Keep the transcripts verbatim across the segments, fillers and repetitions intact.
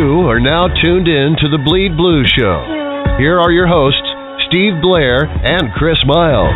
You are now tuned in to the Bleed Blue Show. Here are your hosts, Steve Blair and Chris Miles.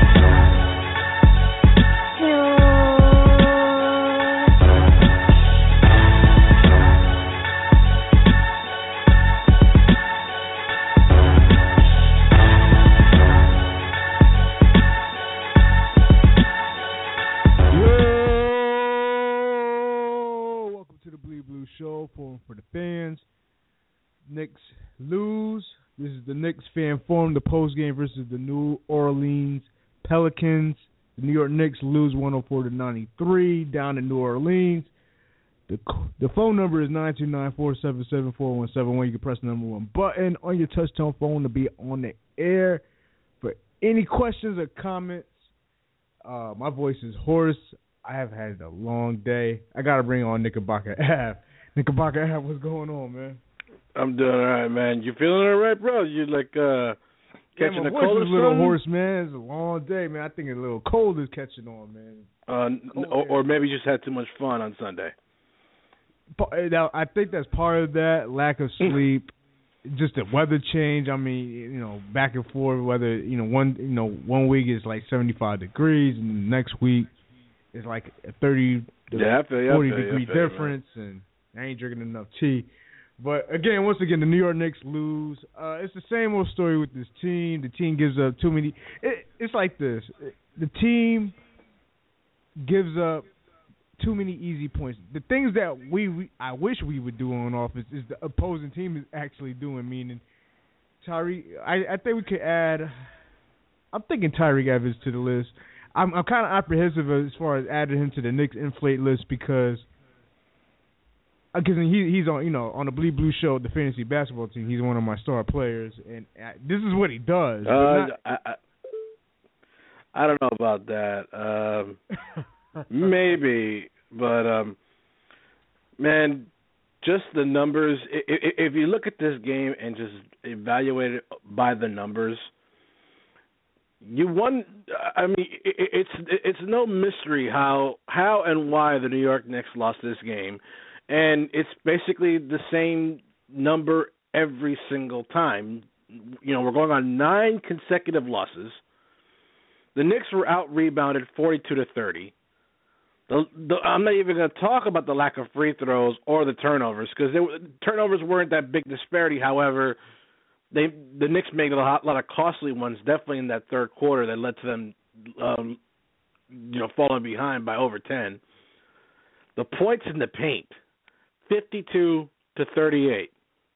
For the fans, Knicks lose. This is the Knicks fan forum. The post game versus the New Orleans Pelicans. The New York Knicks lose one hundred four to ninety-three down in New Orleans. The the phone number is nine two nine, four seven seven, four one seven one. You can press the number one button on your touch-tone phone to be on the air. For any questions or comments, uh, my voice is hoarse. I have had a long day. I got to bring on Knickerbocker Ave. Knickerbocker Ave, what's going on, man? I'm doing all right, man. You feeling all right, bro? You like uh, catching yeah, a cold or something? A little hoarse, man. It's a long day, man. I think a little cold is catching on, man. Uh, or, or maybe you just had too much fun on Sunday. Now, I think that's part of that, lack of sleep, just the weather change. I mean, you know, back and forth. Whether you know one, you know, one week is like seventy-five degrees, and the next week is like a thirty, yeah, I feel you, forty I feel you, degree I feel you, difference, and I ain't drinking enough tea. But, again, once again, the New York Knicks lose. Uh, it's the same old story with this team. The team gives up too many. It, it's like this. The team gives up too many easy points. The things that we, we I wish we would do on offense is the opposing team is actually doing, meaning Tyree. I, I think we could add – I'm thinking Tyreek Evans to the list. I'm, I'm kind of apprehensive as far as adding him to the Knicks inflate list because – Because he he's on you know on the Bleed Blue Show, the fantasy basketball team. He's one of my star players, and this is what he does. Uh, not... I, I I don't know about that. Um, maybe, but um, man, just the numbers. If, if you look at this game and just evaluate it by the numbers, you won. I mean, it's it's no mystery how how and why the New York Knicks lost this game. And it's basically the same number every single time. You know, we're going on nine consecutive losses. The Knicks were out-rebounded forty-two to thirty. The, the, I'm not even going to talk about the lack of free throws or the turnovers because turnovers weren't that big disparity. However, they the Knicks made a lot, lot of costly ones, definitely in that third quarter that led to them, um, you know, falling behind by over ten. The points in the paint. fifty-two to thirty-eight.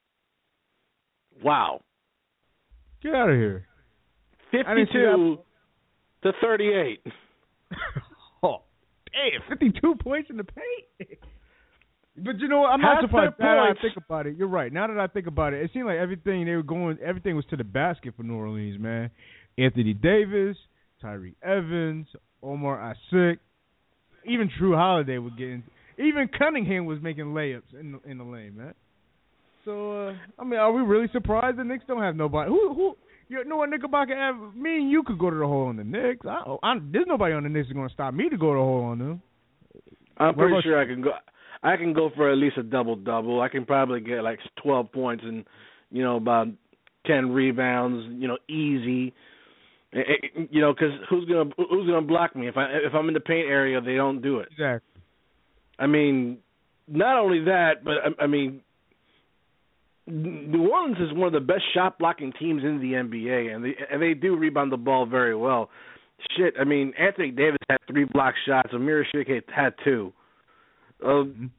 Wow. Get out of here. fifty-two to thirty-eight. Oh, damn, fifty-two points in the paint. But you know what? I'm not Half surprised. their Now that I points. think about it, you're right. Now that I think about it, it seemed like everything they were going, everything was to the basket for New Orleans, man. Anthony Davis, Tyree Evans, Omar Asik, even Drew Holiday was getting. Even Cunningham was making layups in the, in the lane, man. So, uh, I mean, are we really surprised the Knicks don't have nobody? Who, who, you know what, Knickerbocker have? Me and you could go to the hole on the Knicks. I, I, there's nobody on the Knicks that's going to stop me to go to the hole on them. I'm What pretty about sure I can go. I can go for at least a double-double. I can probably get like twelve points and, you know, about ten rebounds, you know, easy. It, it, you know, because who's gonna who's gonna block me if I if I'm in the paint area? They don't do it. Exactly. I mean, not only that, but I, I mean, New Orleans is one of the best shot blocking teams in the N B A, and they and they do rebound the ball very well. Shit, I mean, Anthony Davis had three block shots. Amir Ashik had two. Um,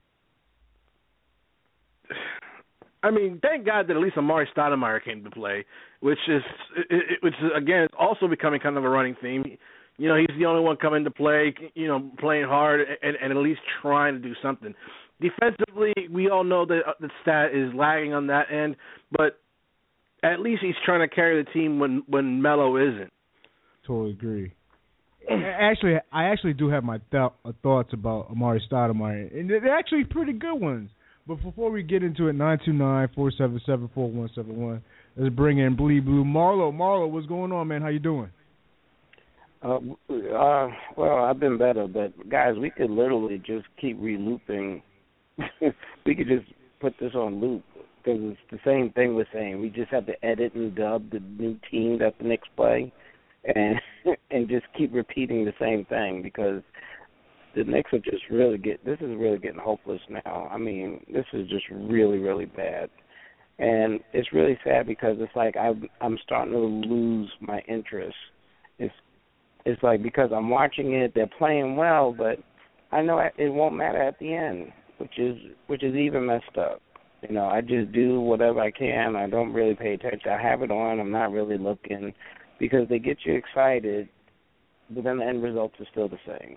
I mean, thank God that at least Amari Stoudemire came to play, which is which is again also becoming kind of a running theme. You know, he's the only one coming to play, you know, playing hard and, and at least trying to do something. Defensively, we all know that the stat is lagging on that end, but at least he's trying to carry the team when, when Melo isn't. Totally agree. Actually, I actually do have my th- thoughts about Amari Stoudemire, and they're actually pretty good ones. But before we get into it, nine two nine, four seven seven, four one seven one, let's bring in Bleed Blue. Marlo, Marlo, what's going on, man? How you doing? Uh, uh, well, I've been better, but guys, we could literally just keep re-looping. We could just put this on loop because it's the same thing we're saying. We just have to edit and dub the new team that the Knicks play, and and just keep repeating the same thing because the Knicks are just really get. This is really getting hopeless now. I mean, this is just really, really bad, and it's really sad because it's like I'm I'm starting to lose my interest. It's it's like because I'm watching it, they're playing well, but I know it won't matter at the end, which is which is even messed up. You know, I just do whatever I can. I don't really pay attention. I have it on. I'm not really looking because they get you excited, but then the end results are still the same.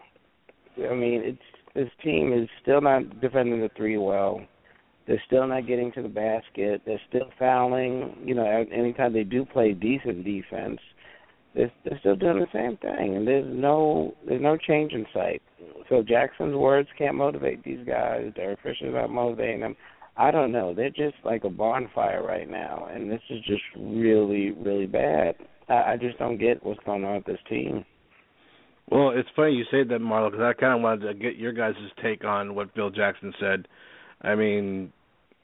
I mean, it's this team is still not defending the three well. They're still not getting to the basket. They're still fouling. You know, anytime they do play decent defense, they're, they're still doing the same thing, and there's no there's no change in sight. So Jackson's words can't motivate these guys. Derek Fisher's not motivating them. I don't know. They're just like a bonfire right now, and this is just really, really bad. I, I just don't get what's going on with this team. Well, it's funny you say that, Marlo, because I kind of wanted to get your guys' take on what Phil Jackson said. I mean,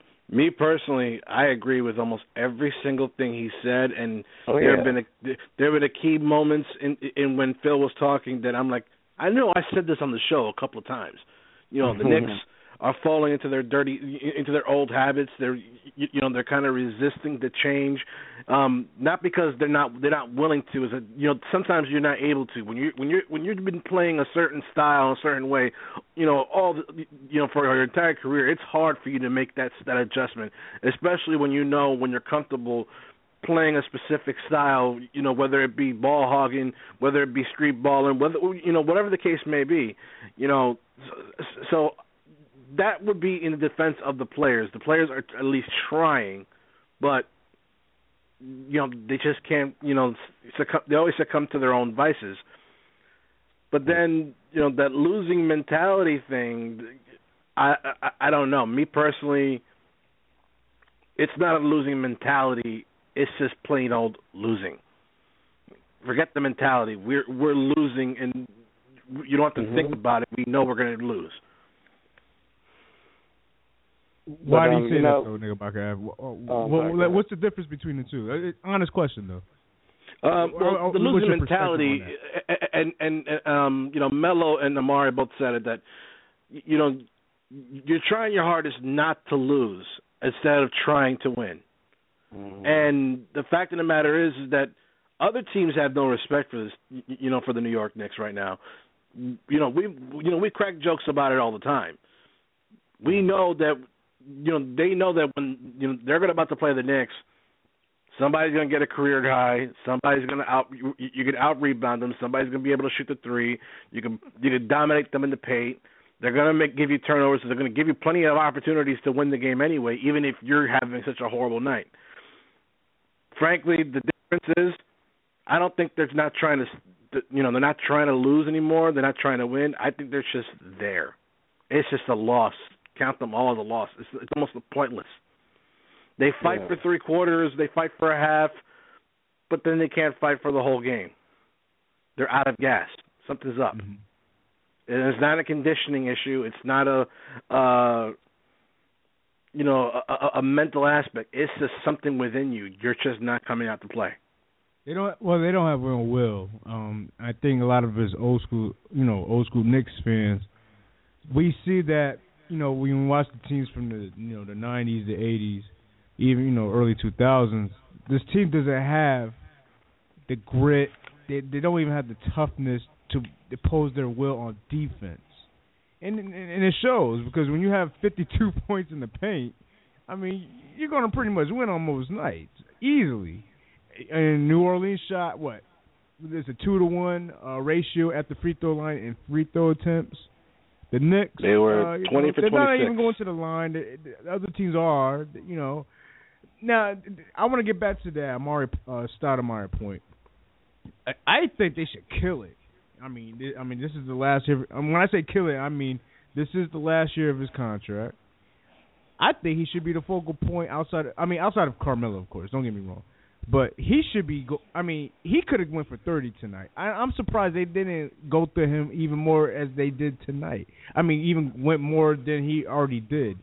me personally, I agree with almost every single thing he said, and oh, yeah. there have been a, there have been a key moments in, in when Phil was talking that I'm like, I know I said this on the show a couple of times. You know, the Knicks are falling into their dirty, into their old habits. They're, you, you know, they're kind of resisting the change, um, not because they're not they're not willing to. Is that, you know, sometimes you're not able to when you when you when you've been playing a certain style, a certain way, you know, all the, you know, for your entire career, it's hard for you to make that that adjustment, especially when you know when you're comfortable playing a specific style, you know, whether it be ball hogging, whether it be street balling, whether you know, whatever the case may be, you know, so. so that would be in the defense of the players. The players are at least trying, but you know they just can't. You know, succumb, they always succumb to their own vices. But then you know that losing mentality thing. I, I I don't know. Me personally, it's not a losing mentality. It's just plain old losing. Forget the mentality. We're we're losing, and you don't have to mm-hmm. think about it. We know we're going to lose. Why but, do um, you say you know, that, though, nigga Baka? What, um, what, what's the difference between the two? Honest question, though. Um, well, the losing mentality, and, and and um, you know, Melo and Amari both said it that you know you're trying your hardest not to lose instead of trying to win. Mm-hmm. And the fact of the matter is, is that other teams have no respect for this. You know, for the New York Knicks right now. You know, we you know we crack jokes about it all the time. We know that. You know, they know that when you know they're going about to play the Knicks, somebody's going to get a career high. Somebody's going to out you, you can out rebound them. Somebody's going to be able to shoot the three. You can you can dominate them in the paint. They're going to make give you turnovers. So they're going to give you plenty of opportunities to win the game anyway, even if you're having such a horrible night. Frankly, the difference is, I don't think they're not trying to, you know, they're not trying to lose anymore. They're not trying to win. I think they're just there. It's just a loss. Count them all as a loss. It's, it's almost pointless. They fight yeah. for three quarters. They fight for a half, but then they can't fight for the whole game. They're out of gas. Something's up. Mm-hmm. And it's not a conditioning issue. It's not a, uh, you know, a, a mental aspect. It's just something within you. You're just not coming out to play. They don't. Well, they don't have real will. Um, I think a lot of us old school, you know, old school Knicks fans, we see that. You know, when we watch the teams from the you know the nineties, the eighties, even you know early two thousands, this team doesn't have the grit. They they don't even have the toughness to impose their will on defense, and and, and it shows because when you have fifty-two points in the paint, I mean you're going to pretty much win on most nights easily. And New Orleans shot what? There's a two to one uh, ratio at the free throw line in free throw attempts. The Knicks, they were uh, twenty know, for they're twenty-six. They're not even going to the line. The, the other teams are, you know. Now, I want to get back to that Amari uh, Stoudemire point. I, I think they should kill it. I mean, th- I mean, this is the last year. I mean, when I say kill it, I mean this is the last year of his contract. I think he should be the focal point outside. Of, I mean, outside of Carmelo, of course. Don't get me wrong. But he should be. Go- I mean, he could have went for thirty tonight. I, I'm surprised they didn't go to him even more as they did tonight. I mean, even went more than he already did.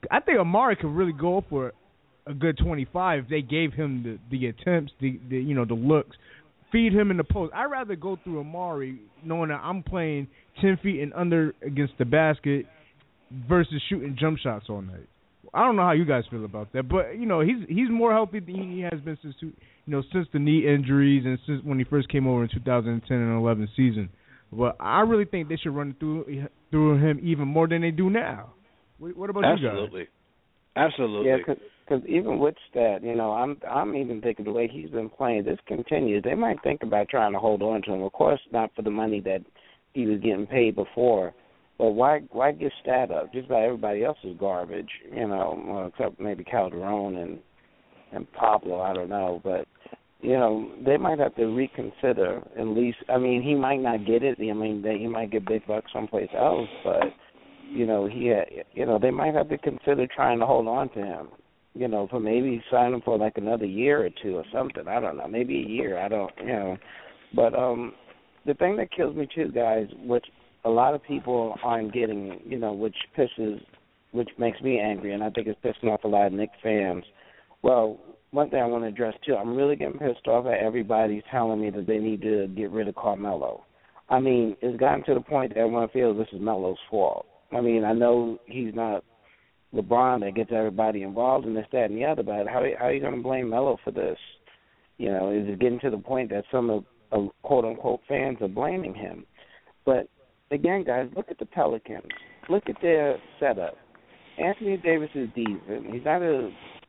I think Amari could really go for a good twenty-five if they gave him the, the attempts, the, the you know the looks, feed him in the post. I'd rather go through Amari knowing that I'm playing ten feet and under against the basket versus shooting jump shots all night. I don't know how you guys feel about that, but you know he's he's more healthy than he has been since you know since the knee injuries and since when he first came over in two thousand ten and eleven season. But I really think they should run through through him even more than they do now. What, what about Absolutely. you guys? Absolutely, absolutely. Yeah, because even with that, you know, I'm I'm even thinking the way he's been playing, this continues. They might think about trying to hold on to him. Of course, not for the money that he was getting paid before. But why why give Stat up? Just about everybody else is garbage, you know, well, except maybe Calderon and and Pablo. I don't know, but you know they might have to reconsider at least. I mean, he might not get it. I mean, they, he might get big bucks someplace else, but you know he, had, you know, they might have to consider trying to hold on to him. You know, for maybe sign him for like another year or two or something. I don't know, maybe a year. I don't, you know, but um, the thing that kills me too, guys, which a lot of people aren't getting, you know, which pisses, which makes me angry, and I think it's pissing off a lot of Knicks fans. Well, one thing I want to address, too, I'm really getting pissed off at everybody telling me that they need to get rid of Carmelo. I mean, it's gotten to the point that everyone feels this is Melo's fault. I mean, I know he's not LeBron that gets everybody involved in this, that, and the other, but how, how are you going to blame Melo for this? You know, is it getting to the point that some of, of quote-unquote fans are blaming him? But again, guys, look at the Pelicans. Look at their setup. Anthony Davis is decent. He's not a,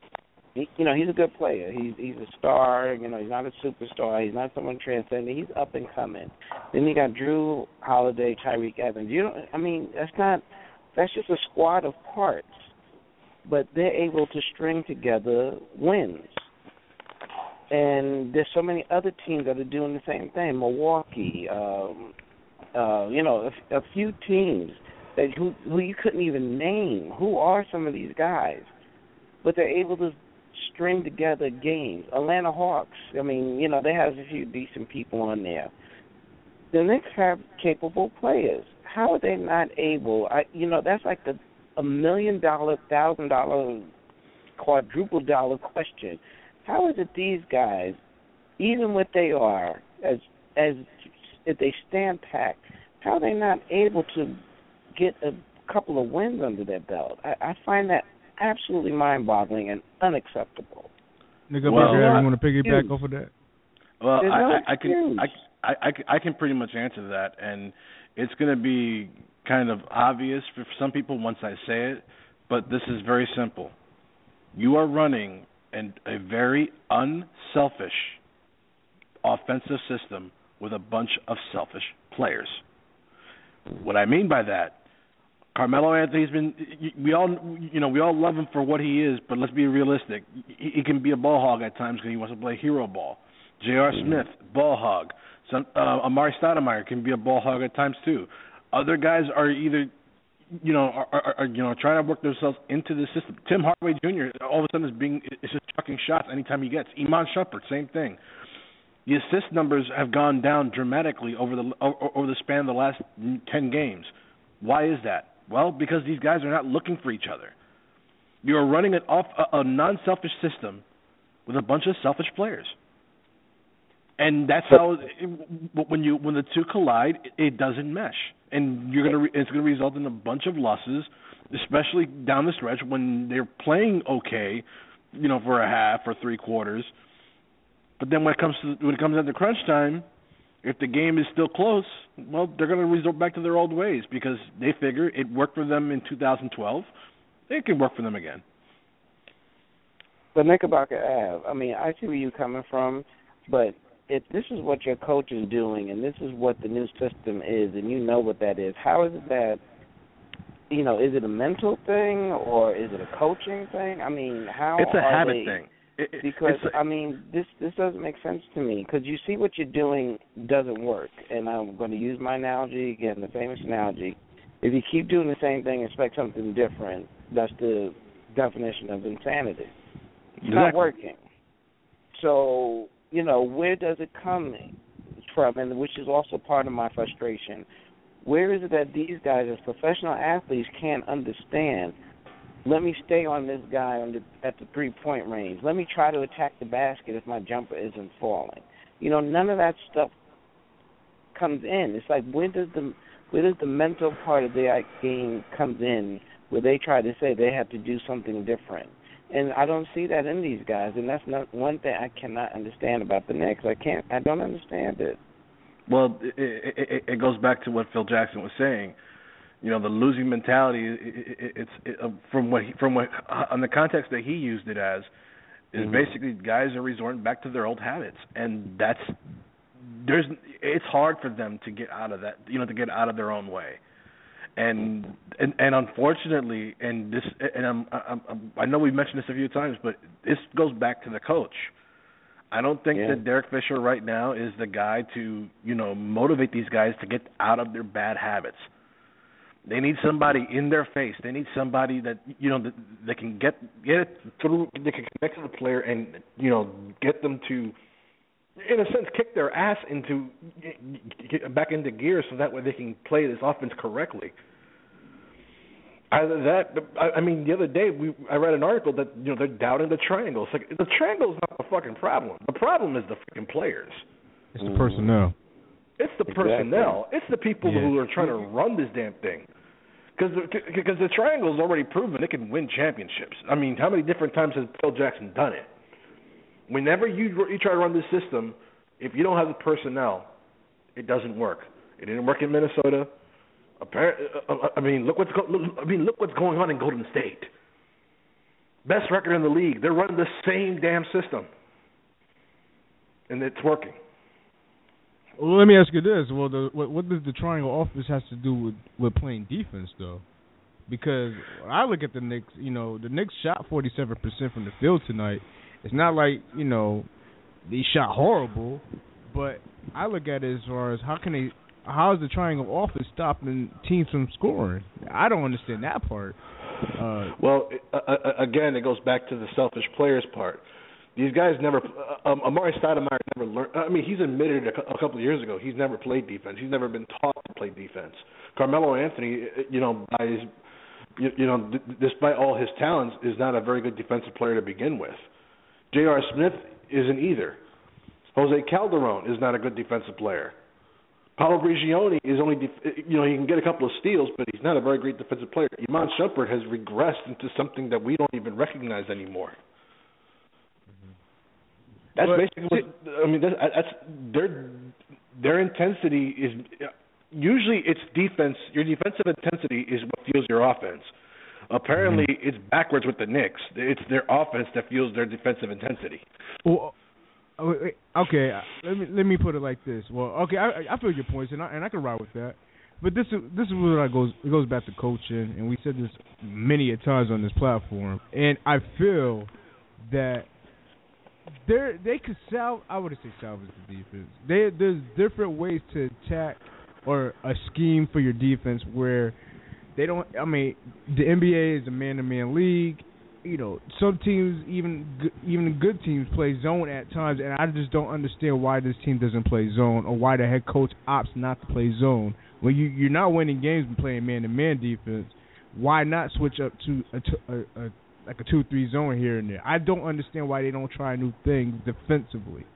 he, you know, he's a good player. He's he's a star. You know, he's not a superstar. He's not someone transcendent. He's up and coming. Then you got Drew Holiday, Tyreek Evans. You know, I mean, that's not. That's just a squad of parts, but they're able to string together wins. And there's so many other teams that are doing the same thing. Milwaukee. Um, Uh, you know, a, a few teams that who, who you couldn't even name. Who are some of these guys? But they're able to string together games. Atlanta Hawks, I mean, you know, they have a few decent people on there. The Knicks have capable players. How are they not able? I, you know, that's like the a million dollar, thousand dollar, quadruple dollar question. How is it these guys, even what they are, as as if they stand packed, how are they not able to get a couple of wins under their belt? I, I find that absolutely mind-boggling and unacceptable. Nigga, well, I I, want to piggyback off of that. Well, There's I, no I, I can I, I, I can pretty much answer that, and it's going to be kind of obvious for some people once I say it, but this is very simple. You are running an, a very unselfish offensive system with a bunch of selfish players. What I mean by that, Carmelo Anthony's been, we all, you know, we all love him for what he is, but let's be realistic. He, he can be a ball hog at times because he wants to play hero ball. J R. Smith, ball hog. Some, uh, Amari Stoudemire can be a ball hog at times too. Other guys are either, you know, are, are, are you know trying to work themselves into the system. Tim Hardaway Junior all of a sudden is being is just chucking shots anytime he gets. Iman Shumpert, same thing. The assist numbers have gone down dramatically over the over the span of the last ten games. Why is that? Well, because these guys are not looking for each other. You're running it off a, a non-selfish system with a bunch of selfish players, and that's how it, when you when the two collide, it, it doesn't mesh, and you're gonna it's gonna result in a bunch of losses, especially down the stretch when they're playing okay, you know, for a half or three quarters. But then when it comes to when it comes down to crunch time, if the game is still close, well, they're going to resort back to their old ways because they figure it worked for them in two thousand twelve. It can work for them again. But Knickerbocker Ave, I mean, I see where you're coming from, but if this is what your coach is doing and this is what the new system is and you know what that is, how is it that, you know, is it a mental thing or is it a coaching thing? I mean, how It's a are habit they, thing. It, it, because, it's, I mean, this this doesn't make sense to me because you see what you're doing doesn't work. And I'm going to use my analogy again, the famous analogy. If you keep doing the same thing and expect something different, that's the definition of insanity. It's exactly. not working. So, you know, where does it come from, and which is also part of my frustration. Where is it that these guys, as professional athletes, can't understand let me stay on this guy on the, at the three-point range. Let me try to attack the basket if my jumper isn't falling. You know, none of that stuff comes in. It's like, where does the where does the mental part of their game comes in, where they try to say they have to do something different? And I don't see that in these guys, and that's not one thing I cannot understand about the Knicks. I can't. I don't understand it. Well, it, it, it goes back to what Phil Jackson was saying. You know, the losing mentality. It, it, it's it, uh, from what he, from what uh, on the context that he used it as is mm-hmm. basically guys are resorting back to their old habits, and that's there's it's hard for them to get out of that. You know, to get out of their own way. And, and and unfortunately, and this, and I'm, I'm, I know we've mentioned this a few times, but this goes back to the coach. I don't think yeah. that Derek Fisher right now is the guy to, you know, motivate these guys to get out of their bad habits. They need somebody in their face. They need somebody that, you know, that, that can get get it through. They can connect to the player and, you know, get them to, in a sense, kick their ass into get back into gear, so that way they can play this offense correctly. Either that, I mean, the other day we I read an article that, you know, they're doubting the triangle. It's like, the triangle is not the fucking problem. The problem is the fucking players. It's the personnel. It's the Exactly. personnel. It's the people yeah. who are trying to run this damn thing. Because because the triangle has already proven it can win championships. I mean, how many different times has Phil Jackson done it? Whenever you you try to run this system, if you don't have the personnel, it doesn't work. It didn't work in Minnesota. I mean, look what's go, I mean, look what's going on in Golden State. Best record in the league. They're running the same damn system, and it's working. Well, let me ask you this: Well, the, what, what does the triangle offense has to do with, with playing defense, though? Because when I look at the Knicks, you know, the Knicks shot forty-seven percent from the field tonight. It's not like, you know, they shot horrible, but I look at it as far as how can they, how is the triangle offense stopping teams from scoring? I don't understand that part. Uh, well, uh, again, it goes back to the selfish players part. These guys never, uh, um, Amari Stoudemire never learned. I mean, he's admitted a, a couple of years ago he's never played defense. He's never been taught to play defense. Carmelo Anthony, you know, by his, you, you know, d- despite all his talents, is not a very good defensive player to begin with. J R. Smith isn't either. Jose Calderon is not a good defensive player. Paolo Prigioni is only, def- you know, he can get a couple of steals, but he's not a very great defensive player. Iman Shumpert has regressed into something that we don't even recognize anymore. That's but, basically what, I mean, that's, that's their their intensity is usually it's defense. Your defensive intensity is what fuels your offense. Apparently, mm-hmm. it's backwards with the Knicks. It's their offense that fuels their defensive intensity. Well, okay, let me let me put it like this. Well, okay, I, I feel your points, and I and I can ride with that. But this is this is where it goes. It goes back to coaching, and we said this many a times on this platform. And I feel that there they could salve. I wouldn't say salvage the defense. They, there's different ways to attack or a scheme for your defense where they don't. I mean, the N B A is a man-to-man league. You know, some teams, even even good teams, play zone at times, and I just don't understand why this team doesn't play zone or why the head coach opts not to play zone. When you you're not winning games and playing man-to-man defense, why not switch up to a, a, a like a two three zone here and there? I don't understand why they don't try new things defensively.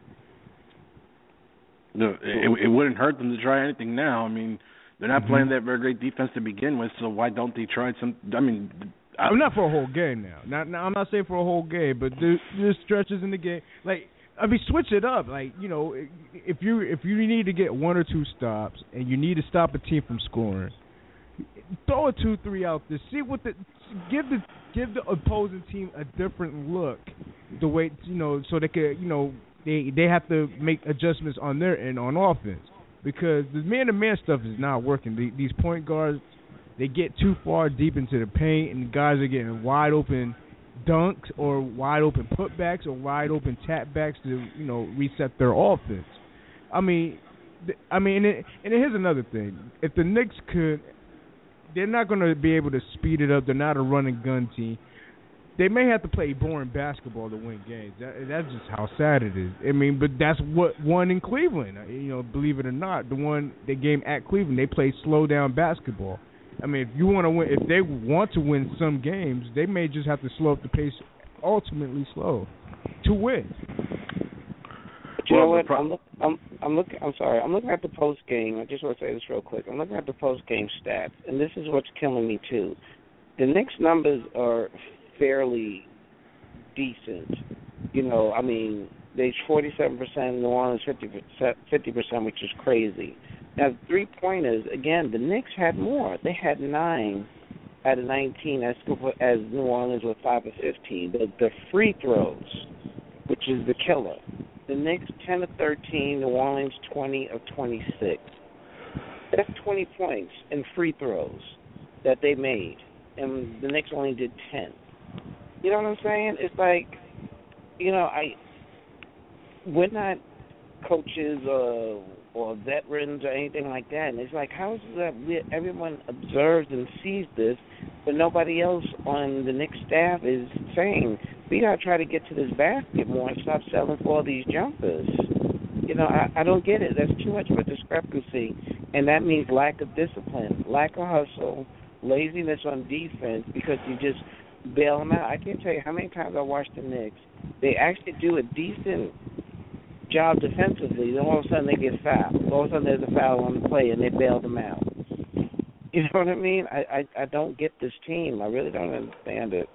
No, it, it wouldn't hurt them to try anything now. I mean, they're not mm-hmm. playing that very great defense to begin with, so why don't they try some? I mean, I, I'm not for a whole game now. Not, now I'm not saying for a whole game, but there's, there's stretches in the game. Like, I mean, switch it up. Like, you know, if you if you need to get one or two stops and you need to stop a team from scoring, throw a two three out there. See what the give the give the opposing team a different look. The way, you know, so they could, you know, they they have to make adjustments on their end on offense because the man to man stuff is not working. The, these point guards, they get too far deep into the paint, and the guys are getting wide open dunks or wide open putbacks or wide open tapbacks to, you know, reset their offense. I mean, I mean, and, it, and here's another thing: if the Knicks could, they're not going to be able to speed it up. They're not a run and gun team. They may have to play boring basketball to win games. That, that's just how sad it is. I mean, but that's what won in Cleveland. You know, believe it or not, the one the game at Cleveland, they played slow down basketball. I mean, if you want to win, if they want to win some games, they may just have to slow up the pace, ultimately slow, to win. But you well, know what? Pro- I'm, look, I'm I'm looking. I'm sorry. I'm looking at the post game. I just want to say this real quick. I'm looking at the post game stats, and this is what's killing me too. The Knicks numbers are fairly decent. You know, I mean, they forty-seven percent, New Orleans fifty percent, fifty percent, which is crazy. Now, three pointers. Again, the Knicks had more. They had nine out of nineteen, as as New Orleans with five of fifteen. The the free throws, which is the killer. The Knicks ten of thirteen, New Orleans twenty of twenty-six. That's twenty points in free throws that they made, and the Knicks only did ten. You know what I'm saying? It's like, you know, I we're not coaches or or veterans or anything like that, and it's like, how is it that we, everyone observes and sees this, but nobody else on the Knicks staff is saying, we got to try to get to this basket more and stop selling for all these jumpers. You know, I, I don't get it. That's too much of a discrepancy, and that means lack of discipline, lack of hustle, laziness on defense, because you just bail them out. I can't tell you how many times I watched the Knicks. They actually do a decent job defensively, then all of a sudden they get fouled. All of a sudden there's a foul on the play and they bail them out. You know what I mean? I, I, I don't get this team. I really don't understand it.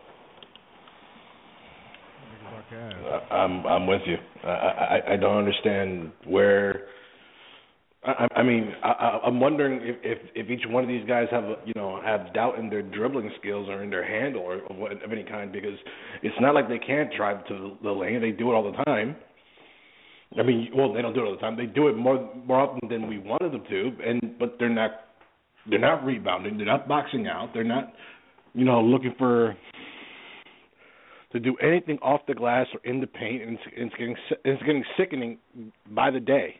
I'm I'm with you. I I, I don't understand where. I, I mean, I, I'm wondering if, if, if each one of these guys have you know have doubt in their dribbling skills or in their handle or of, what, of any kind, because it's not like they can't drive to the lane. They do it all the time. I mean, well, they don't do it all the time. They do it more more often than we wanted them to, and but they're not they're not rebounding. They're not boxing out. They're not, you know, looking for to do anything off the glass or in the paint, and it's, it's getting it's getting sickening by the day.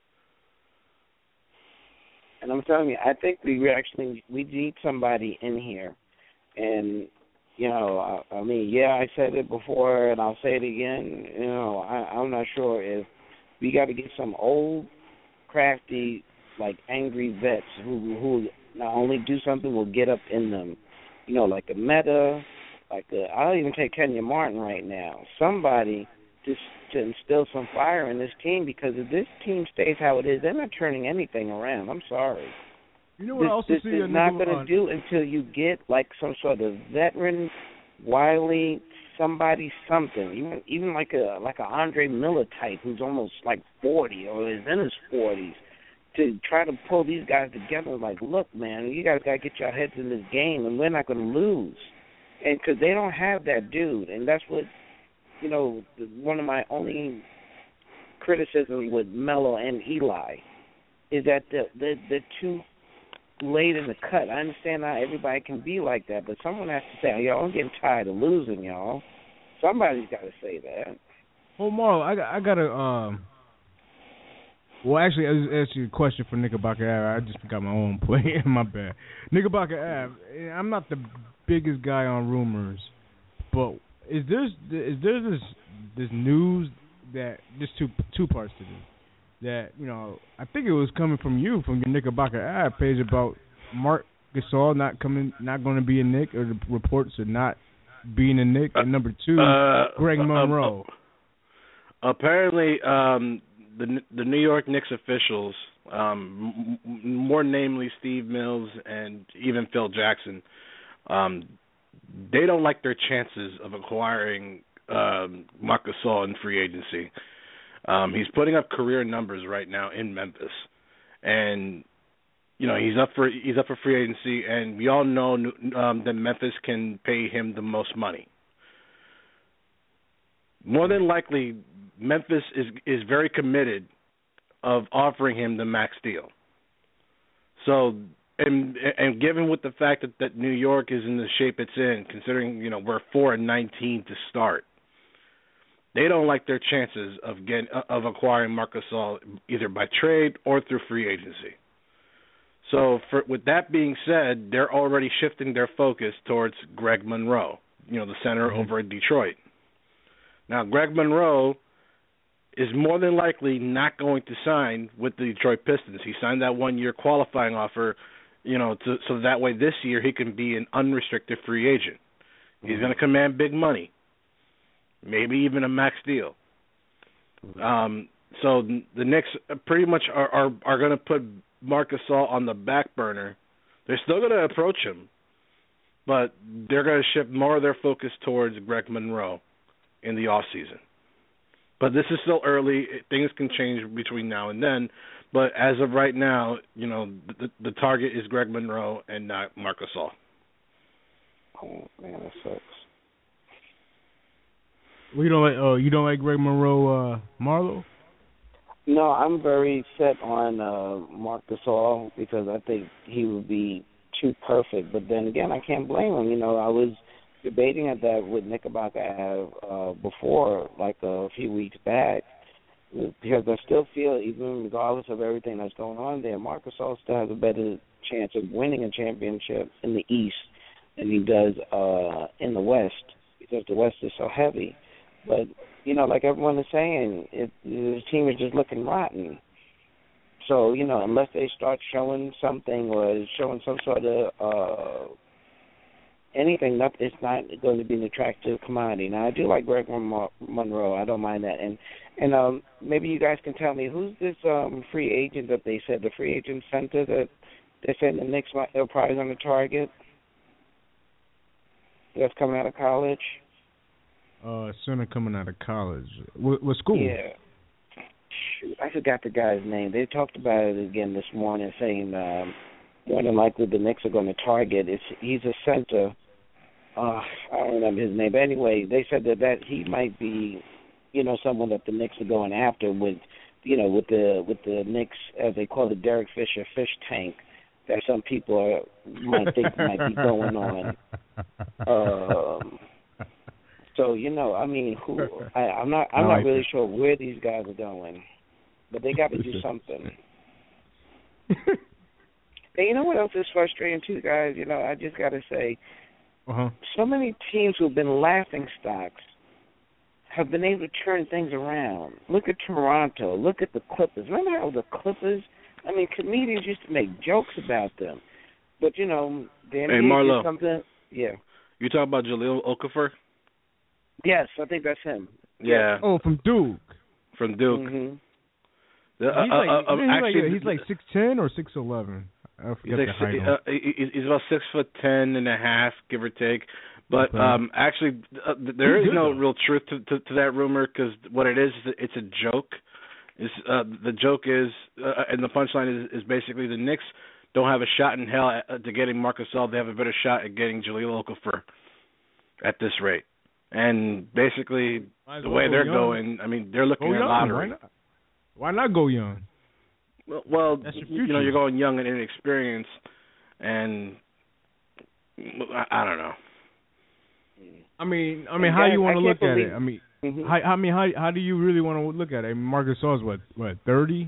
And I'm telling you, I think we actually we need somebody in here, and you know, I, I mean, yeah, I said it before, and I'll say it again. You know, I, I'm not sure if we got to get some old, crafty, like angry vets who who not only do something, will get up in them. You know, like a Meta, like a, I'll even take Kenya Martin right now. Somebody just to instill some fire in this team, because if this team stays how it is, they're not turning anything around. I'm sorry. You know what this, I also this see is not going to do until you get like some sort of veteran, wily somebody, something. Even even like a like a Andre Miller type who's almost like forty or is in his forties, to try to pull these guys together. Like, look, man, you guys got to get your heads in this game, and we're not going to lose. And because they don't have that dude, and that's what, you know, one of my only criticisms with Melo and Eli is that the the the two late in the cut. I understand not everybody can be like that, but someone has to say, y'all, I'm getting tired of losing, y'all. Somebody's got to say that. Oh, Marlo, I got, I got a, um, well, actually, I was asking you a question for Knickerbocker Ave. I just forgot my own play. My bad. Knickerbocker Ave, I'm not the biggest guy on rumors, but is there, is there this, this news that, just two, two parts to this, that, you know, I think it was coming from you, from your Knickerbocker Ave page, about Marc Gasol not coming, not going to be a Knick, or the reports are not being a Knick. And number two, uh, Greg Monroe. Uh, uh, apparently, um, the the New York Knicks officials, um, m- more namely Steve Mills and even Phil Jackson, um, they don't like their chances of acquiring um, Marc Gasol in free agency. Um, he's putting up career numbers right now in Memphis, and you know he's up for he's up for free agency, and we all know um, that Memphis can pay him the most money. More than likely, Memphis is is very committed of offering him the max deal. So, and and given with the fact that, that New York is in the shape it's in, considering you know we're four and nineteen to start. They don't like their chances of getting of acquiring Marc Gasol either by trade or through free agency. So, for, with that being said, they're already shifting their focus towards Greg Monroe, you know, the center mm-hmm. over at Detroit. Now, Greg Monroe is more than likely not going to sign with the Detroit Pistons. He signed that one-year qualifying offer you know, to, so that way this year he can be an unrestricted free agent. He's going to command big money, maybe even a max deal. Um, so the Knicks pretty much are are, are going to put Marc Gasol on the back burner. They're still going to approach him, but they're going to shift more of their focus towards Greg Monroe in the off season. But this is still early. Things can change between now and then. But as of right now, you know, the, the target is Greg Monroe and not Marc Gasol. Oh man, that sucks. Well, you don't like uh, you don't like Greg Monroe, uh, Marlo? No, I'm very set on uh, Marc Gasol because I think he would be too perfect. But then again, I can't blame him. You know, I was debating at that with Knickerbocker uh, before, like a few weeks back, because I still feel, even regardless of everything that's going on there, Marc Gasol still has a better chance of winning a championship in the East than he does uh, in the West, because the West is so heavy. But, you know, like everyone is saying, it, the team is just looking rotten. So, you know, unless they start showing something or showing some sort of uh, anything, not, it's not going to be an attractive commodity. Now, I do like Greg Monroe. I don't mind that. And and um, maybe you guys can tell me, who's this um, free agent that they said, the free agent center that they said the Knicks might, they're probably going to target that's coming out of college? Uh, center coming out of college. What, what school? Yeah. Shoot, I forgot the guy's name. They talked about it again this morning, saying um, more than likely the Knicks are going to target. It's he's a center. Uh, I don't remember his name, but anyway, they said that, that he might be, you know, someone that the Knicks are going after with, you know, with the with the Knicks, as they call it, Derek Fisher fish tank, that some people are, might think might be going on. Um, so you know, I mean, who? I, I'm not. I'm not really sure where these guys are going, but they got to do something. And you know what else is frustrating too, guys? You know, I just got to say, uh-huh. so many teams who've been laughing stocks have been able to turn things around. Look at Toronto. Look at the Clippers. Remember how the Clippers? I mean, comedians used to make jokes about them, but you know, the N B A hey, Marlo, did something. Yeah. You talking about Jahlil Okafor? Yes, I think that's him. Yeah. Oh, from Duke. From Duke. Mm-hmm. The, uh, he's, like, uh, uh, he's, actually, like, he's like six ten or six eleven. I forget he's, like, the height. uh, he's about six foot ten and a half, give or take. But okay. um, actually, uh, there he's is no though. real truth to, to, to that rumor, because what it is, it's a joke. It's, uh, the joke is, uh, and the punchline is, is basically the Knicks don't have a shot in hell at, to getting Marc Gasol. They have a better shot at getting Jahlil Okafor at this rate. And basically, the way they're young. going, I mean, they're looking go at young. lottery. Why not? Why not go young? Well, well That's your you future. know, you're going young and inexperienced, and I, I don't know. I mean, I mean, And how guys, you want I to can't look at believe- it? I mean, Mm-hmm. how, I mean, how how do you really want to look at it? I mean, Marc Gasol's what what thirty?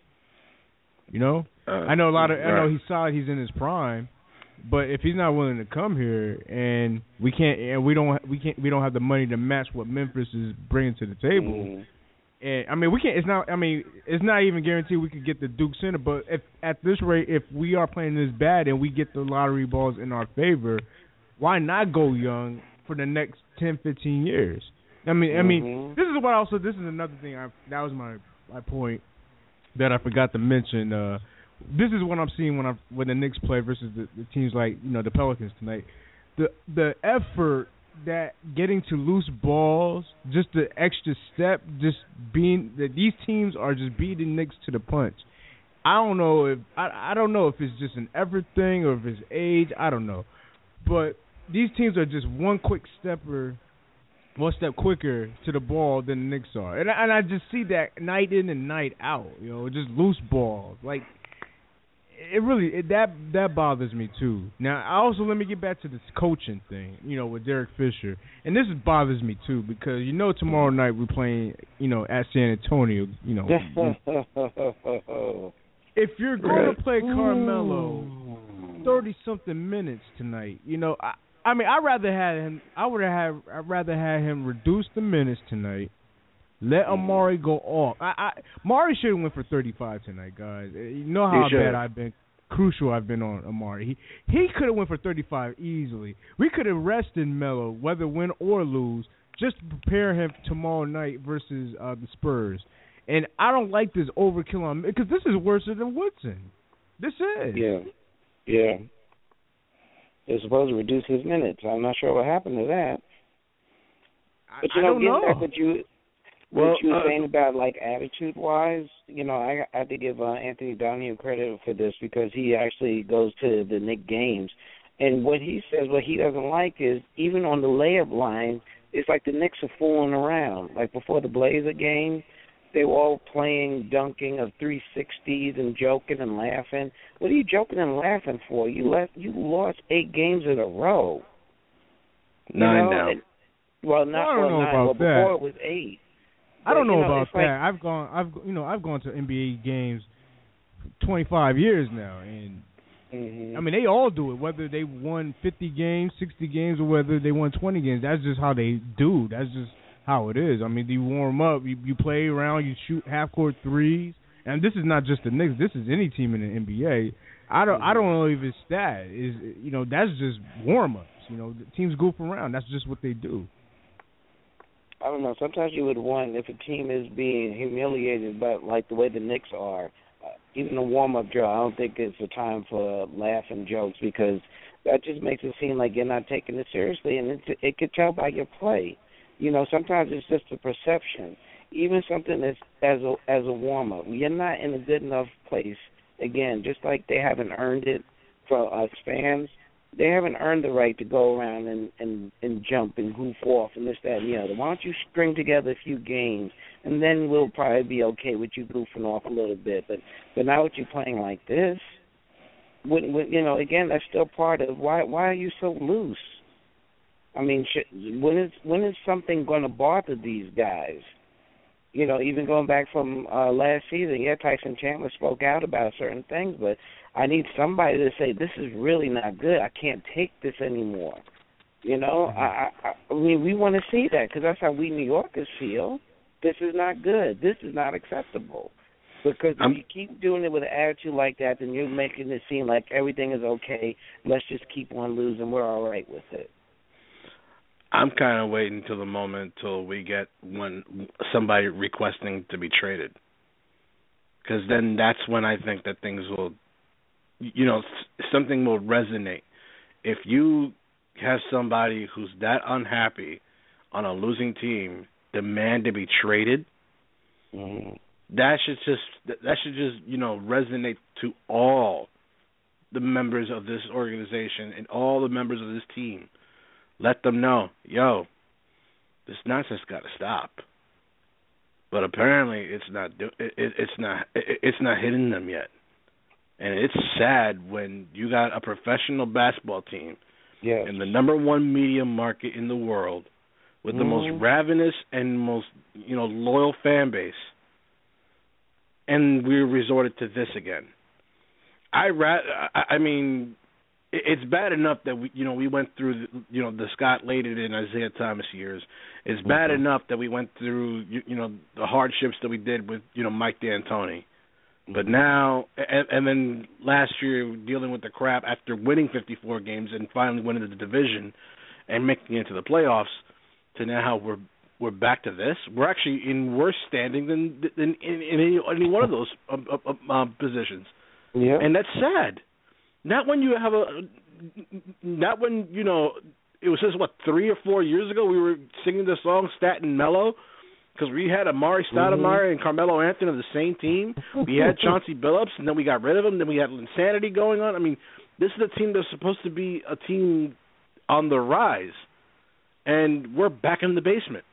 You know, Uh, I know a lot of. I know right. he's solid. He's in his prime, but if he's not willing to come here, and we can't, and we don't, we can't, we don't have the money to match what Memphis is bringing to the table. Mm-hmm. And I mean, we can't. It's not. I mean, it's not even guaranteed we could get the Duke Center. But if at this rate, if we are playing this bad and we get the lottery balls in our favor, why not go young for the next ten, fifteen years? I mean, I mean, Mm-hmm. this is what also. This is another thing. I that was my my point that I forgot to mention. Uh, this is what I'm seeing when I when the Knicks play versus the, the teams like you know the Pelicans tonight. The the effort that getting to loose balls, just the extra step, just being that these teams are just beating Knicks to the punch. I don't know if I I don't know if it's just an effort thing or if it's age. I don't know, but these teams are just one quick stepper. One step quicker to the ball than the Knicks are, and I, and I just see that night in and night out. You know, just loose balls. Like it really it, that that bothers me too. Now, I also let me get back to this coaching thing. You know, with Derek Fisher, and this bothers me too because you know tomorrow night we're playing. You know, at San Antonio. You know, if you're going to play Carmelo thirty something minutes tonight, you know. I, I mean, I'd rather have him. I would have. I'd rather have him reduce the minutes tonight. Let Amari go off. I, I Amari should have went for thirty-five tonight, guys. You know how He bad should. I've been crucial I've been on Amari. He he could have went for thirty-five easily. We could have rested Melo, whether win or lose, just to prepare him tomorrow night versus uh, the Spurs. And I don't like this overkill on because this is worse than Woodson. This is. Yeah, yeah. They're supposed to reduce his minutes. I'm not sure what happened to that. But you I, know, I don't getting know. back what you what Well, you were uh, saying about like attitude wise, you know, I, I have to give uh, Anthony Donahue credit for this because he actually goes to the Knicks games, and what he says, what he doesn't like is even on the layup line, it's like the Knicks are fooling around. Like before the Blazer game, they were all playing dunking of three sixties and joking and laughing. What are you joking and laughing for? You left, you lost eight games in a row. Nine you know? now. And, well, not I don't well, know nine. about well, before that. it was eight. I don't But, know you know, about it's that. like, I've gone. I've you know I've gone to N B A games twenty-five years now, and mm-hmm. I mean they all do it. Whether they won fifty games, sixty games, or whether they won twenty games, that's just how they do. That's just how it is. I mean, you warm up, you, you play around, you shoot half court threes, and this is not just the Knicks. This is any team in the N B A. I don't. I don't know if it's that. Is you know that's just warm ups. You know, the teams goof around. That's just what they do. I don't know. Sometimes you would want, if a team is being humiliated, but like the way the Knicks are, uh, even a warm-up drill, I don't think it's a time for laughing jokes because that just makes it seem like you're not taking it seriously, and it, it could tell by your play. You know, sometimes it's just a perception. Even something that's as a, as a warm-up, you're not in a good enough place. Again, just like they haven't earned it for us fans, they haven't earned the right to go around and, and, and jump and goof off and this, that, and the other. Why don't you string together a few games, and then we'll probably be okay with you goofing off a little bit. But but now with you playing like this, when, when, you know, again, that's still part of why why are you so loose? I mean, should, when is when is something going to bother these guys? You know, even going back from uh, last season, yeah, Tyson Chandler spoke out about certain things, but I need somebody to say, this is really not good. I can't take this anymore. You know, mm-hmm. I, I, I mean, we want to see that because that's how we New Yorkers feel. This is not good. This is not acceptable. Because I'm, if you keep doing it with an attitude like that, then you're making it seem like everything is okay. Let's just keep on losing. We're all right with it. I'm kind of waiting till the moment till we get when somebody requesting to be traded, because then that's when I think that things will, you know, something will resonate. If you have somebody who's that unhappy on a losing team demand to be traded, mm-hmm. that should just that should just you know resonate to all the members of this organization and all the members of this team. Let them know, yo, this nonsense got to stop. But apparently, it's not. Do, it, it, it's not. It, it's not hitting them yet, and it's sad when you got a professional basketball team yes. in the number one media market in the world, with mm-hmm. the most ravenous and most you know loyal fan base, and we resorted to this again. I ra- I, I mean. It's bad enough that we, you know, we went through, the, you know, the Scott Layden and Isaiah Thomas years. It's bad mm-hmm. enough that we went through, you, you know, the hardships that we did with, you know, Mike D'Antoni. Mm-hmm. But now, and, and then last year, dealing with the crap after winning fifty-four games and finally winning the division and making it into the playoffs, to now we're we're back to this. We're actually in worse standing than than in, in any, any one of those um, um, positions. Yeah, and that's sad. Not when you have a, not when, you know, it was just, what, three or four years ago we were singing the song Staten Mellow because we had Amari Stoudemire mm-hmm. and Carmelo Anthony on the same team. We had Chauncey Billups, and then we got rid of him. Then we had insanity going on. I mean, this is a team that's supposed to be a team on the rise, and we're back in the basement.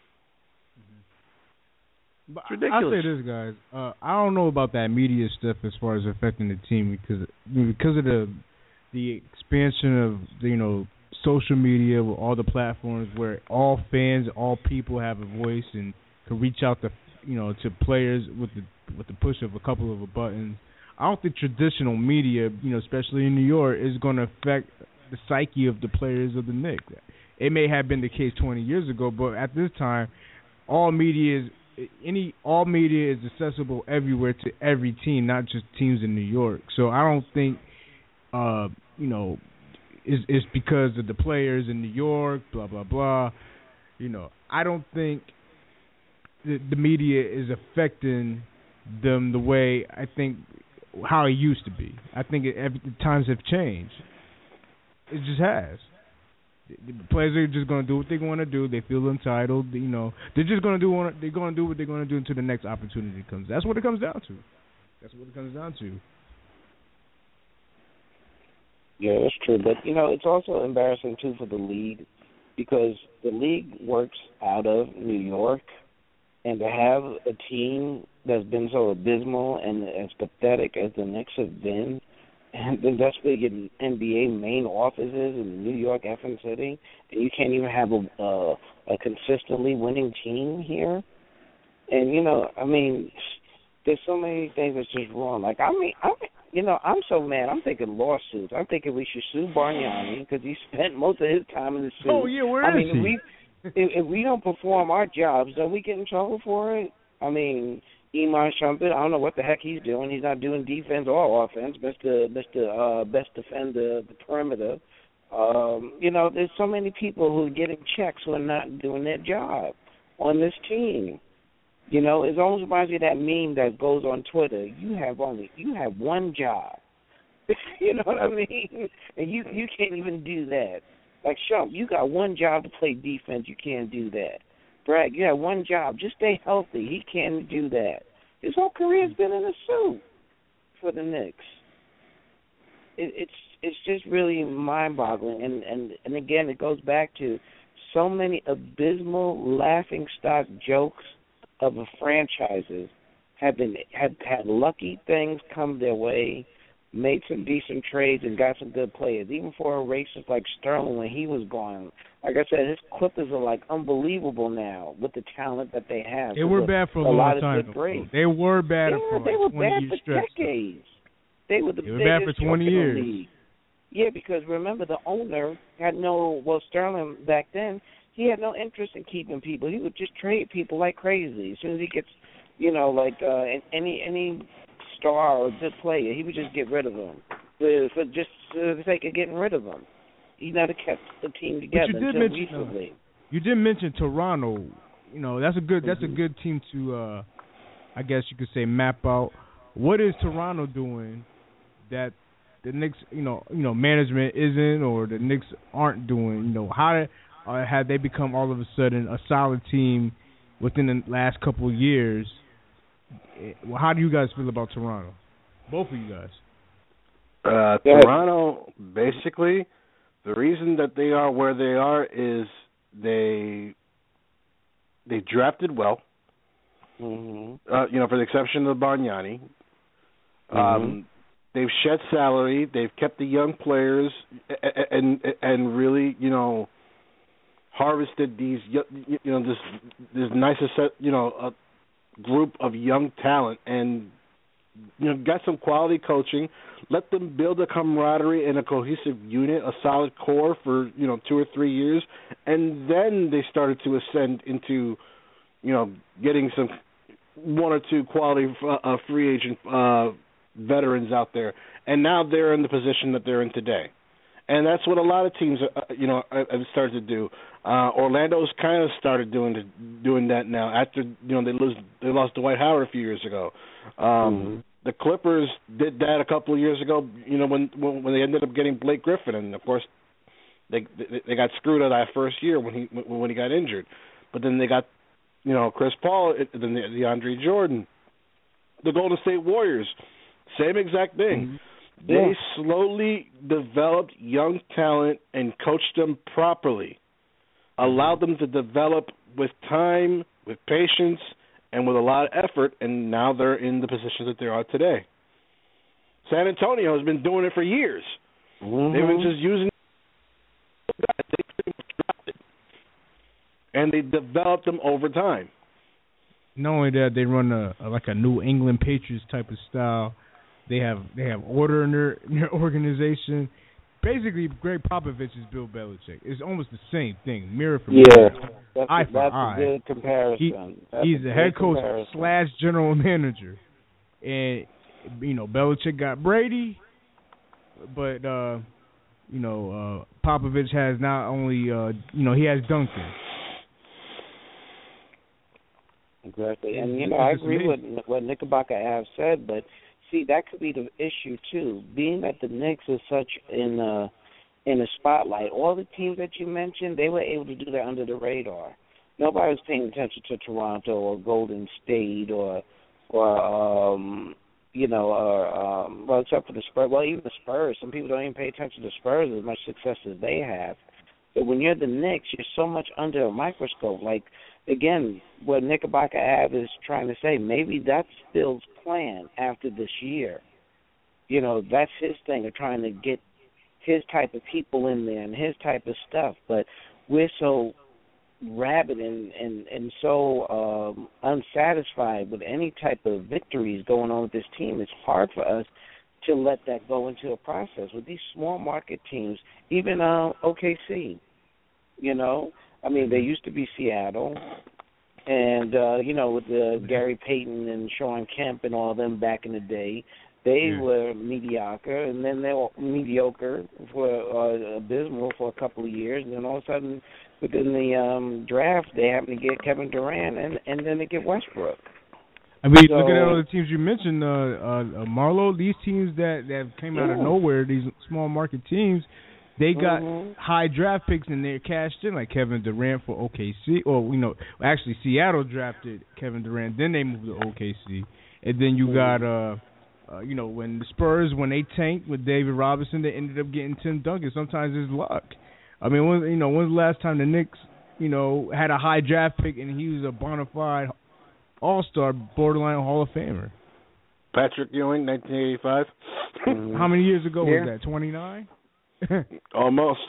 But it's ridiculous. I'll say this, guys. Uh, I don't know about that media stuff as far as affecting the team because because of the the expansion of the, you know social media with all the platforms where all fans, all people have a voice and can reach out to you know to players with the with the push of a couple of buttons. I don't think traditional media, you know, especially in New York, is going to affect the psyche of the players of the Knicks. It may have been the case twenty years ago, but at this time, all media is any all media is accessible everywhere to every team, not just teams in New York. So I don't think, uh, you know, it's, it's because of the players in New York, blah blah blah. You know, I don't think the, the media is affecting them the way I think how it used to be. I think it, every, the times have changed. It just has. The, the players are just going to do what they want to do. They feel entitled. You know, they're just going to do. They're going to do what they're going to do until the next opportunity comes. That's what it comes down to. That's what it comes down to. Yeah, that's true. But you know, it's also embarrassing too for the league because the league works out of New York. And to have a team that's been so abysmal and as pathetic as the Knicks have been, and then that's big in N B A main offices in New York, effing city, and you can't even have a, a a consistently winning team here. And you know, I mean, there's so many things that's just wrong. Like I mean, I you know, I'm so mad. I'm thinking lawsuits. I'm thinking we should sue Bargnani because he spent most of his time in the suit. Oh yeah, where I is mean, he? We, If, if we don't perform our jobs, don't we get in trouble for it? I mean, Iman Shumpert, I don't know what the heck he's doing. He's not doing defense or offense. Mister Mister Uh, best defender the perimeter. Um, you know, there's so many people who are getting checks who are not doing their job on this team. You know, it almost reminds me of that meme that goes on Twitter. You have only you have one job. You know what I mean? And you you can't even do that. Like, Shump, you got one job to play defense. You can't do that. Bragg, you have one job. Just stay healthy. He can't do that. His whole career's been in a suit for the Knicks. It, it's it's just really mind-boggling. And, and, and, again, it goes back to so many abysmal laughing-stock jokes of the franchises have been have had lucky things come their way, made some decent trades and got some good players. Even for a racist like Sterling when he was gone. Like I said, his Clippers are like unbelievable now with the talent that they have. They were bad for a, a long lot time. Of good breaks. They were bad yeah, for they like were twenty bad years for stretch. decades. They were the they were biggest bad for twenty joke in years. the league. Yeah, because remember the owner had no. Well, Sterling back then he had no interest in keeping people. He would just trade people like crazy. As soon as he gets, you know, like uh, any any star or good player, he would just get rid of them. For, for just for the sake of getting rid of them. He never kept the team together but you did until mention, recently. Uh, you did mention Toronto. You know, that's a good that's mm-hmm. a good team to, uh, I guess you could say, map out. What is Toronto doing that the Knicks, you know, you know, management isn't, or the Knicks aren't doing? You know, how uh, have they become all of a sudden a solid team within the last couple of years? Well, how do you guys feel about Toronto? Both of you guys. Uh, Toronto, basically, the reason that they are where they are is they they drafted well. Mm-hmm. Uh, you know, for the exception of Bargnani. Mm-hmm. Um, they've shed salary. They've kept the young players, and and, and really, you know, harvested these, you know, this this nice, you know, a group of young talent, and you know, got some quality coaching. Let them build a camaraderie and a cohesive unit, a solid core for, you know, two or three years. And then they started to ascend into, you know, getting some one or two quality uh, free agent uh, veterans out there. And now they're in the position that they're in today. And that's what a lot of teams, uh, you know, have started to do. Uh, Orlando's kind of started doing doing that now after, you know, they lose they lost Dwight Howard a few years ago. Um, mm-hmm. The Clippers did that a couple of years ago, you know, when when they ended up getting Blake Griffin, and of course they they got screwed out that first year when he when he got injured. But then they got, you know, Chris Paul, then the, the Andre Jordan, the Golden State Warriors, same exact thing. Mm-hmm. They yeah. slowly developed young talent and coached them properly, allowed them to develop with time, with patience, and with a lot of effort, and now they're in the position that they are today. San Antonio has been doing it for years. Mm-hmm. They've been just using and they developed them over time. Not only that, they run a, a like a New England Patriots type of style. They have they have order in their, in their organization. basically Greg Popovich is Bill Belichick. It's almost the same thing, mirror for Yeah, mirror. that's, Eye a, for that's eye. a good comparison. He, that's he's a the head coach comparison. slash general manager, and you know Belichick got Brady, but uh, you know uh, Popovich has not only uh, you know he has Duncan. Exactly, and you know I agree with what Knickerbocker Ave said, but see that could be the issue too. Being that the Knicks is such in uh, in the spotlight, all the teams that you mentioned, they were able to do that under the radar. Nobody was paying attention to Toronto or Golden State or or um, you know or um, well except for the Spurs. Well, even the Spurs, some people don't even pay attention to the Spurs as much success as they have. But when you're the Knicks, you're so much under a microscope. Like, again, what Knickerbocker Ave is trying to say, maybe that's Phil's plan after this year. You know, that's his thing of trying to get his type of people in there and his type of stuff. But we're so rabid and, and, and so um, unsatisfied with any type of victories going on with this team. It's hard for us to let that go into a process. With these small market teams, even uh, O K C, you know, I mean, they used to be Seattle, and, uh, you know, with the Gary Payton and Sean Kemp and all them back in the day, they yeah. were mediocre, and then they were mediocre for uh, abysmal for a couple of years, and then all of a sudden, within the um, draft, they happen to get Kevin Durant, and, and then they get Westbrook. I mean, so, look at all the teams you mentioned, uh, uh, Marlo. These teams that, that came out yeah. of nowhere, these small market teams, they got mm-hmm. high draft picks and they're cashed in, like Kevin Durant for O K C. Or, you know, actually Seattle drafted Kevin Durant, then they moved to O K C. And then you mm-hmm. got, uh, uh, you know, when the Spurs, when they tanked with David Robinson, they ended up getting Tim Duncan. Sometimes it's luck. I mean, when, you know, when's the last time the Knicks, you know, had a high draft pick and he was a bona fide All-Star, borderline Hall of Famer? Patrick Ewing, nineteen eighty-five. Mm-hmm. How many years ago yeah. was that? twenty-nine? Almost.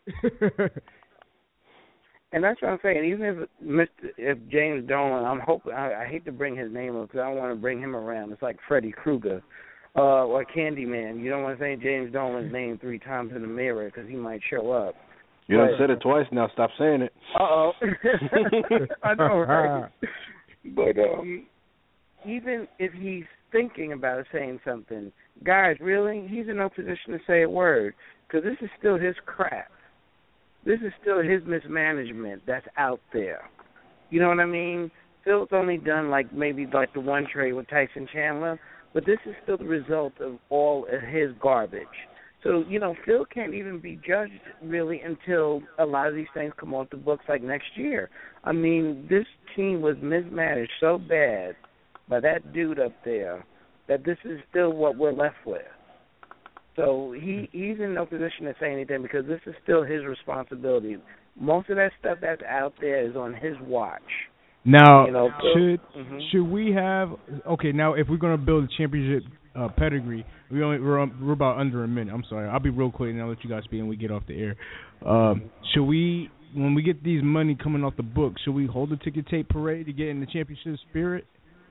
And that's what I'm saying. Even if Mister if James Dolan, I'm hoping. I, I hate to bring his name up because I don't want to bring him around. It's like Freddy Krueger uh, or Candyman. You don't want to say James Dolan's name three times in the mirror because he might show up. You done said it twice now. Stop saying it. Uh-oh. I know, right? But um, even if he's thinking about saying something, guys, really, he's in no position to say a word because this is still his crap. This is still his mismanagement that's out there. You know what I mean? Phil's only done like maybe like the one trade with Tyson Chandler, but this is still the result of all of his garbage. So, you know, Phil can't even be judged really until a lot of these things come off the books like next year. I mean, this team was mismanaged so bad by that dude up there that this is still what we're left with. So he, he's in no position to say anything because this is still his responsibility. Most of that stuff that's out there is on his watch. Now, you know, should mm-hmm. should we have – okay, now if we're going to build a championship uh, pedigree, we only, we're, we're about under a minute. I'm sorry. I'll be real quick and I'll let you guys speak and we get off the air. Um, should we – when we get these money coming off the books, should we hold a ticket tape parade to get in the championship spirit?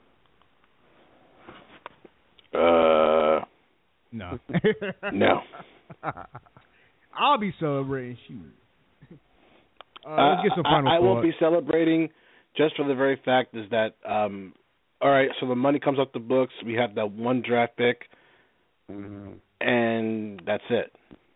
Uh, no. no. I'll be celebrating. Shoot. Uh, let's get some final I, I thoughts. won't be celebrating just for the very fact is that, um, all right, so the money comes off the books. We have that one draft pick, mm-hmm. and that's it.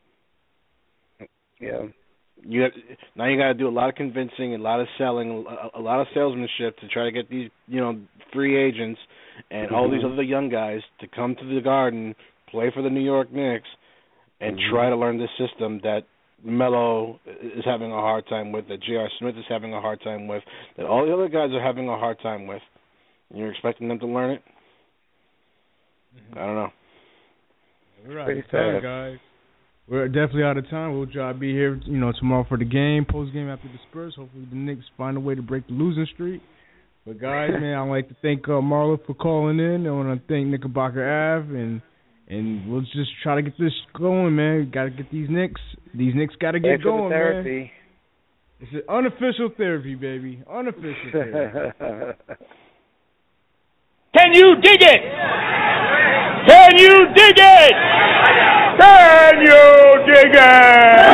Yeah. You have, now you got to do a lot of convincing, a lot of selling, a, a lot of salesmanship to try to get these, you know, free agents and mm-hmm. all these other young guys to come to the Garden, play for the New York Knicks, and mm-hmm. try to learn this system that Melo is having a hard time with, that J R. Smith is having a hard time with, that all the other guys are having a hard time with. And you're expecting them to learn it? Mm-hmm. I don't know. We're right. Sorry, guys. We're definitely out of time. We'll try to be here, you know, tomorrow for the game, post game after the Spurs. Hopefully the Knicks find a way to break the losing streak. But guys, man, I'd like to thank uh, Marlo for calling in. I want to thank Knickerbocker Ave, and and we'll just try to get this going, man. Got to get these Knicks. These Knicks got to get going, man. It's an unofficial therapy, baby. Unofficial therapy. Can you dig it? Can you dig it? Can you dig it?